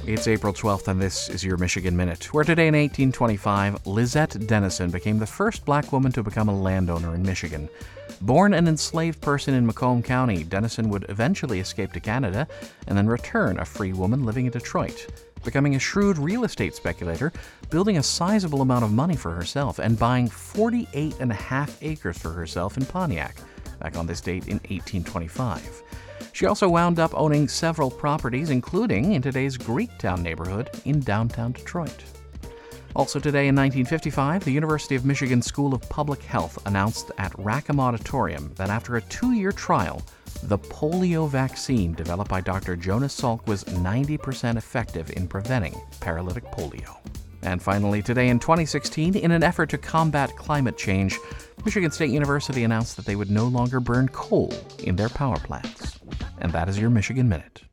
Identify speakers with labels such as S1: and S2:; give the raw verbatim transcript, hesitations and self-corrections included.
S1: It's April twelfth, and this is your Michigan Minute, where today in eighteen twenty-five, Lizette Dennison became the first black woman to become a landowner in Michigan. Born an enslaved person in Macomb County, Dennison would eventually escape to Canada and then return a free woman living in Detroit, becoming a shrewd real estate speculator, building a sizable amount of money for herself, and buying forty-eight and a half acres for herself in Pontiac, back on this date in eighteen twenty-five. She also wound up owning several properties, including in today's Greektown neighborhood in downtown Detroit. Also today in nineteen fifty-five, the University of Michigan School of Public Health announced at Rackham Auditorium that after a two-year trial, the polio vaccine developed by Doctor Jonas Salk was ninety percent effective in preventing paralytic polio. And finally, today in twenty sixteen, in an effort to combat climate change, Michigan State University announced that they would no longer burn coal in their power plants. And that is your Michigan Minute.